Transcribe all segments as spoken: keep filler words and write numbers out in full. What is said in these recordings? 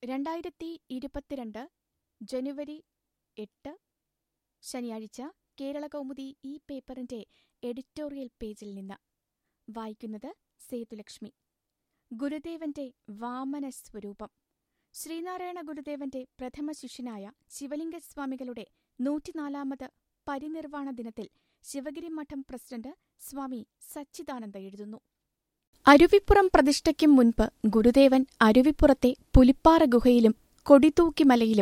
രണ്ടായിരത്തി ഇരുപത്തിരണ്ട് ജനുവരി എട്ട് ശനിയാഴ്ച കേരളകൗമുദി ഈ പേപ്പറിന്റെ എഡിറ്റോറിയൽ പേജിൽ നിന്ന് വായിക്കുന്നത് സേതുലക്ഷ്മി. ഗുരുദേവന്റെ വാമനസ്വരൂപം. ശ്രീനാരായണ ഗുരുദേവന്റെ പ്രഥമ ശിഷ്യനായ ശിവലിംഗസ്വാമികളുടെ നൂറ്റിനാലാമത് പരിനിർവാണ ദിനത്തിൽ ശിവഗിരി മഠം പ്രസിഡന്റ് സ്വാമി സച്ചിദാനന്ദ എഴുതുന്നു. അരുവിപ്പുറം പ്രതിഷ്ഠയ്ക്കും മുൻപ് ഗുരുദേവൻ അരുവിപ്പുറത്തെ പുലിപ്പാറ ഗുഹയിലും കൊടിതൂക്കിമലയിലും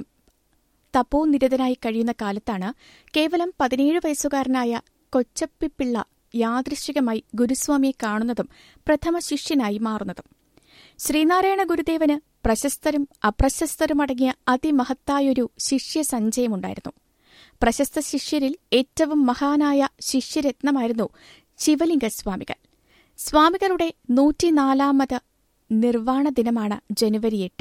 തപോനിരതനായി കഴിയുന്ന കാലത്താണ് കേവലം പതിനേഴ് വയസ്സുകാരനായ കൊച്ചപ്പിപ്പിള്ള യാദൃശ്ചികമായി ഗുരുസ്വാമിയെ കാണുന്നതും പ്രഥമ ശിഷ്യനായി മാറുന്നതും. ശ്രീനാരായണ ഗുരുദേവന് പ്രശസ്തരും അപ്രശസ്തരുമടങ്ങിയ അതിമഹത്തായൊരു ശിഷ്യസഞ്ചയമുണ്ടായിരുന്നു. പ്രശസ്ത ശിഷ്യരിൽ ഏറ്റവും മഹാനായ ശിഷ്യരത്നമായിരുന്നു ശിവലിംഗസ്വാമികൾ. സ്വാമികളുടെ നൂറ്റിനാലാമത് നിർവാണ ദിനമാണ് ജനുവരി എട്ട്.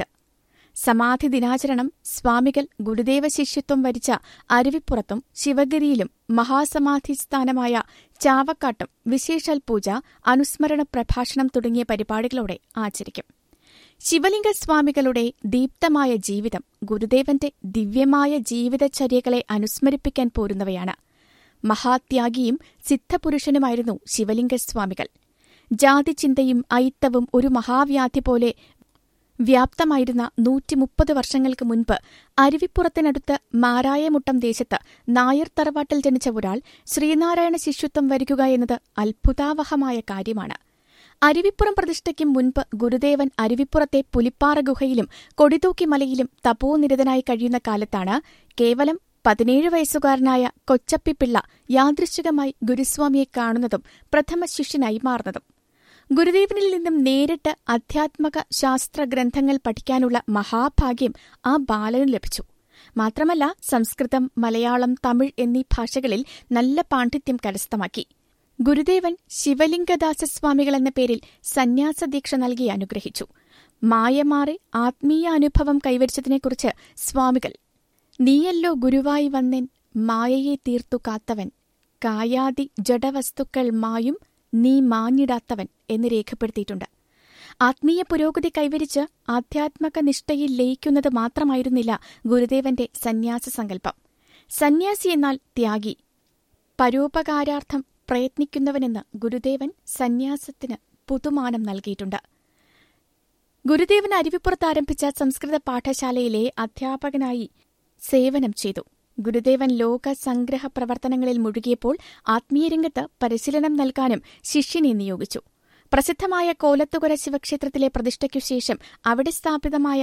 സമാധി ദിനാചരണം സ്വാമികൾ ഗുരുദേവ ശിഷ്യത്വം വരിച്ച അരുവിപ്പുറത്തും ശിവഗിരിയിലും മഹാസമാധിസ്ഥാനമായ ചാവക്കാട്ടും വിശേഷാൽ പൂജ, അനുസ്മരണ പ്രഭാഷണം തുടങ്ങിയ പരിപാടികളോടെ ആചരിക്കും. ശിവലിംഗസ്വാമികളുടെ ദീപ്തമായ ജീവിതം ഗുരുദേവന്റെ ദിവ്യമായ ജീവിതചര്യകളെ അനുസ്മരിപ്പിക്കാൻ പോരുന്നവയാണ്. മഹാത്യാഗിയും സിദ്ധപുരുഷനുമായിരുന്നു ശിവലിംഗസ്വാമികൾ. ജാതിചിന്തയും അയിത്തവും ഒരു മഹാവ്യാധി പോലെ വ്യാപ്തമായിരുന്ന നൂറ്റിമുപ്പത് വർഷങ്ങൾക്ക് മുൻപ് അരുവിപ്പുറത്തിനടുത്ത് മാരായമുട്ടം ദേശത്ത് നായർ തറവാട്ടിൽ ജനിച്ച ഒരാൾ ശ്രീനാരായണ ശിഷ്യത്വം വരിക്കുക എന്നത് അത്ഭുതാവഹമായ കാര്യമാണ്. അരുവിപ്പുറം പ്രതിഷ്ഠയ്ക്കും മുൻപ് ഗുരുദേവൻ അരുവിപ്പുറത്തെ പുലിപ്പാറ ഗുഹയിലും കൊടിതൂക്കിമലയിലും തപോനിരതനായി കഴിയുന്ന കാലത്താണ് കേവലം പതിനേഴ് വയസ്സുകാരനായ കൊച്ചപ്പിപ്പിള്ള യാദൃശ്ചികമായി ഗുരുസ്വാമിയെ കാണുന്നതും പ്രഥമ ശിഷ്യനായി മാറുന്നതും. ഗുരുദേവനിൽ നിന്നും നേരിട്ട് അധ്യാത്മക ശാസ്ത്ര ഗ്രന്ഥങ്ങൾ പഠിക്കാനുള്ള മഹാഭാഗ്യം ആ ബാലന് ലഭിച്ചു. മാത്രമല്ല, സംസ്കൃതം, മലയാളം, തമിഴ് എന്നീ ഭാഷകളിൽ നല്ല പാണ്ഡിത്യം കരസ്ഥമാക്കി. ഗുരുദേവൻ ശിവലിംഗദാസസ്വാമികൾ എന്ന പേരിൽ സന്യാസദീക്ഷ നൽകി അനുഗ്രഹിച്ചു. മായമാറി ആത്മീയ അനുഭവം കൈവരിച്ചതിനെക്കുറിച്ച് സ്വാമികൾ നീയല്ലോ ഗുരുവായി വന്നെൻ മായയെ തീർത്തു കാത്തവൻ, കായാദി ജഡവസ്തുക്കൾ മായും നീ മാഞ്ഞിടാത്തവൻ എന്ന് രേഖപ്പെടുത്തിയിട്ടുണ്ട്. ആത്മീയ പുരോഗതി കൈവരിച്ച് ആധ്യാത്മക നിഷ്ഠയിൽ ലയിക്കുന്നത് മാത്രമായിരുന്നില്ല ഗുരുദേവന്റെ സന്യാസ സങ്കല്പം. സന്യാസി എന്നാൽ ത്യാഗി, പരോപകാരാർത്ഥം പ്രയത്നിക്കുന്നവനെന്ന് ഗുരുദേവൻ സന്യാസത്തിന് പുതുമാനം നൽകിയിട്ടുണ്ട്. ഗുരുദേവൻ അരുവിപ്പുറത്ത് ആരംഭിച്ച സംസ്കൃത പാഠശാലയിലെ അധ്യാപകനായി സേവനം ചെയ്തു. ഗുരുദേവൻ ലോക സംഗ്രഹ പ്രവർത്തനങ്ങളിൽ മുഴുകിയപ്പോൾ ആത്മീയരംഗത്ത് പരിശീലനം നൽകാനും ശിഷ്യനെ നിയോഗിച്ചു. പ്രസിദ്ധമായ കോലത്തുകര ശിവക്ഷേത്രത്തിലെ പ്രതിഷ്ഠയ്ക്കുശേഷം അവിടെ സ്ഥാപിതമായ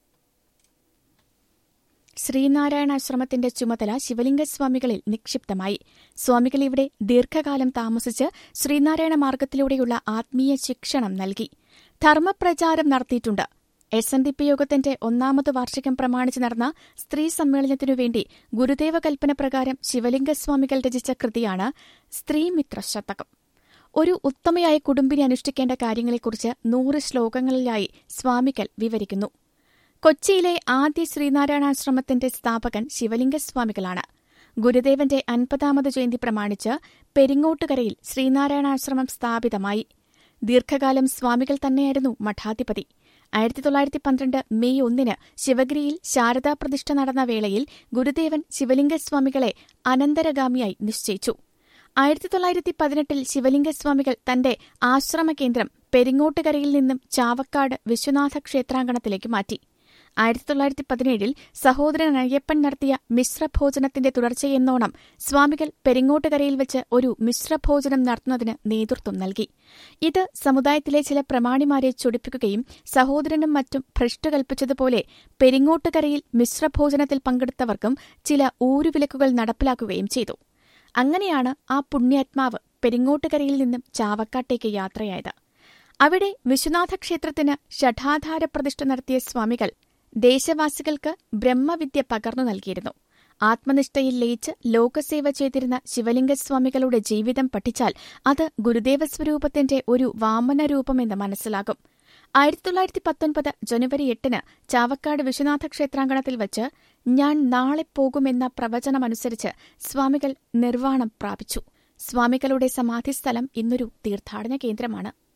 ശ്രീനാരായണാശ്രമത്തിന്റെ ചുമതല ശിവലിംഗസ്വാമികളിൽ നിക്ഷിപ്തമായി. സ്വാമികൾ ഇവിടെ ദീർഘകാലം താമസിച്ച് ശ്രീനാരായണ മാർഗത്തിലൂടെയുള്ള ആത്മീയ ശിക്ഷണം നൽകി. ധർമ്മപ്രചാരം നടത്തിയിട്ടുണ്ട്. എസ് എൻ ഡി പി യോഗത്തിന്റെ ഒന്നാമത് വാർഷികം പ്രമാണിച്ച് നടന്ന സ്ത്രീ സമ്മേളനത്തിനുവേണ്ടി ഗുരുദേവ കൽപ്പന പ്രകാരം ശിവലിംഗസ്വാമികൾ രചിച്ച കൃതിയാണ് സ്ത്രീമിത്ര ശതകം. ഒരു ഉത്തമയായ കുടുംബിനി അനുഷ്ഠിക്കേണ്ട കാര്യങ്ങളെക്കുറിച്ച് നൂറ് ശ്ലോകങ്ങളിലായി സ്വാമികൾ വിവരിക്കുന്നു. കൊച്ചിയിലെ ആദ്യ ശ്രീനാരായണാശ്രമത്തിന്റെ സ്ഥാപകൻ ശിവലിംഗസ്വാമികളാണ്. ഗുരുദേവന്റെ അൻപതാമത് ജയന്തി പ്രമാണിച്ച് പെരിങ്ങോട്ടുകരയിൽ ശ്രീനാരായണാശ്രമം സ്ഥാപിതമായി. ദീർഘകാലം സ്വാമികൾ തന്നെയായിരുന്നു മഠാധിപതി. ആയിരത്തി തൊള്ളായിരത്തി പന്ത്രണ്ട് മെയ് ഒന്നിന് ശിവഗിരിയിൽ ശാരദാ പ്രതിഷ്ഠ നടന്ന വേളയിൽ ഗുരുദേവൻ ശിവലിംഗസ്വാമികളെ അനന്തരഗാമിയായി നിശ്ചയിച്ചു. ആയിരത്തി തൊള്ളായിരത്തി പതിനെട്ടിൽ ശിവലിംഗസ്വാമികൾ തന്റെ ആശ്രമകേന്ദ്രം പെരിങ്ങോട്ടുകരയിൽ നിന്നും ചാവക്കാട് വിശ്വനാഥ ക്ഷേത്രാങ്കണത്തിലേക്ക് മാറ്റി. ആയിരത്തി തൊള്ളായിരത്തി പതിനേഴിൽ സഹോദരൻ അയ്യപ്പൻ നടത്തിയ മിശ്രഭോജനത്തിന്റെ തുടർച്ചയെന്നോണം സ്വാമികൾ പെരിങ്ങോട്ടുകരയിൽ വെച്ച് ഒരു മിശ്രഭോജനം നടത്തുന്നതിന് നേതൃത്വം നൽകി. ഇത് സമുദായത്തിലെ ചില പ്രമാണിമാരെ ചൊടിപ്പിക്കുകയും സഹോദരനും മറ്റും ഭ്രഷ്ട് കൽപ്പിച്ചതുപോലെ പെരിങ്ങോട്ടുകരയിൽ മിശ്രഭോജനത്തിൽ പങ്കെടുത്തവർക്കും ചില ഊരുവിലക്കുകൾ നടപ്പിലാക്കുകയും ചെയ്തു. അങ്ങനെയാണ് ആ പുണ്യാത്മാവ് പെരിങ്ങോട്ടുകരയിൽ നിന്നും ചാവക്കാട്ടേക്ക് യാത്രയായത്. അവിടെ വിശ്വനാഥ ക്ഷേത്രത്തിന് ഷഠാധാര പ്രതിഷ്ഠ നടത്തിയ സ്വാമികൾ ദേശവാസികൾക്ക് ബ്രഹ്മവിദ്യ പകർന്നു നൽകിയിരുന്നു. ആത്മനിഷ്ഠയിൽ ലയിച്ച് ലോകസേവ ചെയ്തിരുന്ന ശിവലിംഗസ്വാമികളുടെ ജീവിതം പഠിച്ചാൽ അത് ഗുരുദേവ സ്വരൂപത്തിന്റെ ഒരു വാമനരൂപമെന്ന് മനസ്സിലാകും. ആയിരത്തി തൊള്ളായിരത്തി പത്തൊൻപത് ജനുവരി എട്ടിന് ചാവക്കാട് വിശ്വനാഥ ക്ഷേത്രാങ്കണത്തിൽ വച്ച് ഞാൻ നാളെ പോകുമെന്ന പ്രവചനമനുസരിച്ച് സ്വാമികൾ നിർവാണം പ്രാപിച്ചു. സ്വാമികളുടെ സമാധിസ്ഥലം ഇന്നൊരു തീർത്ഥാടന കേന്ദ്രമാണ്.